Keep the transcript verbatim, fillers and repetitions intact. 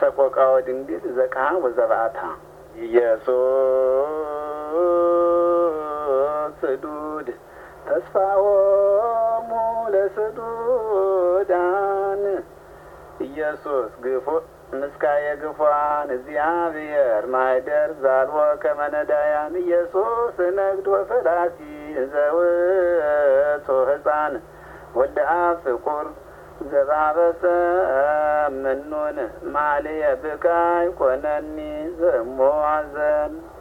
ሰቆቃወ ድንግል ዘቃ ወዘባታ ኢየሱስ ስዱድ ተስፋዎሙ ለስዱዳን ኢየሱስ ግፉ ምስካየ ግፏን እግዚአብሔር ማኅደር ዛልወ ከመ ነዳያን ኢየሱስ ነግድ ወፈላሲ ዘውእቱ ሕፃን ወልደ አብ ፍቁር ዘባበሰ ምኑን ማልየ ብካይ ኮነኒ ዘእሞ ሐዘን